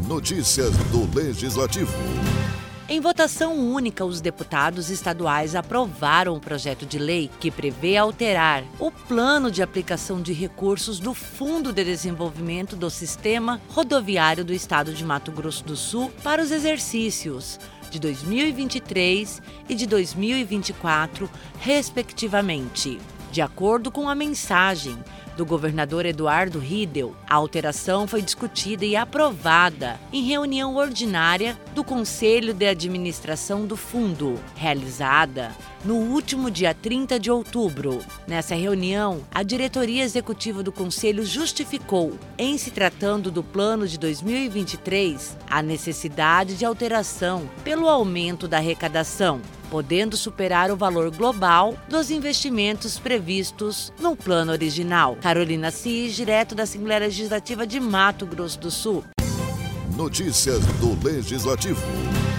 Notícias do Legislativo. Em votação única, os deputados estaduais aprovaram o projeto de lei que prevê alterar o plano de aplicação de recursos do Fundo de Desenvolvimento do Sistema Rodoviário do Estado de Mato Grosso do Sul para os exercícios de 2023 e de 2024, respectivamente. De acordo com a mensagem do governador Eduardo Riedel, a alteração foi discutida e aprovada em reunião ordinária do Conselho de Administração do Fundo, realizada no último dia 30 de outubro. Nessa reunião, a diretoria executiva do Conselho justificou, em se tratando do plano de 2023, a necessidade de alteração pelo aumento da arrecadação, podendo superar o valor global dos investimentos previstos no plano original. Carolina Cis, direto da Assembleia Legislativa de Mato Grosso do Sul. Notícias do Legislativo.